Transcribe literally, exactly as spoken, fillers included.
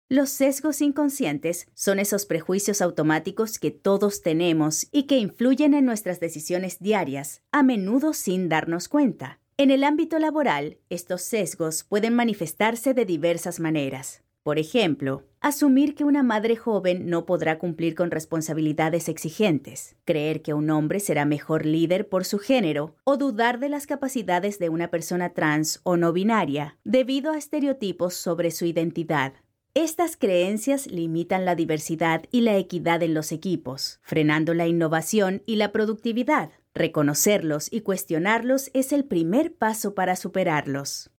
Los sesgos inconscientes son esos prejuicios automáticos que todos tenemos y que influyen en nuestras decisiones diarias, a menudo sin darnos cuenta. En el ámbito laboral, estos sesgos pueden manifestarse de diversas maneras. Por ejemplo, asumir que una madre joven no podrá cumplir con responsabilidades exigentes, creer que un hombre será mejor líder por su género, o dudar de las capacidades de una persona trans o no binaria debido a estereotipos sobre su identidad. Estas creencias limitan la diversidad y la equidad en los equipos, frenando la innovación y la productividad. Reconocerlos y cuestionarlos es el primer paso para superarlos.